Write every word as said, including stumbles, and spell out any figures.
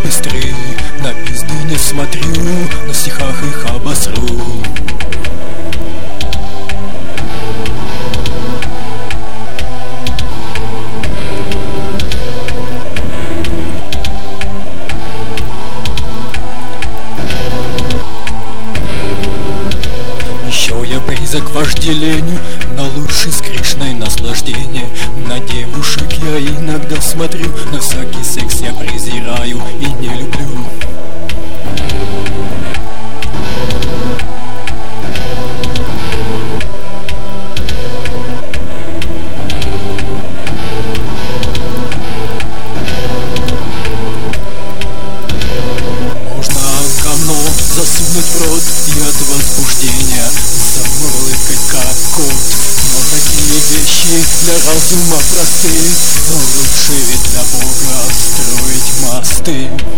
быстры, на пизды не смотрю, на стихах их обосру. Еще я близок к вожделению, на лучший скришное наслаждение. На девушек я иногда смотрю, но всякий секс я презираю и не люблю. Можно говно засунуть в рот и от возбуждения замурлыкать как кот. Но такие вещи для разума просты, но лучше для Бога строить мосты.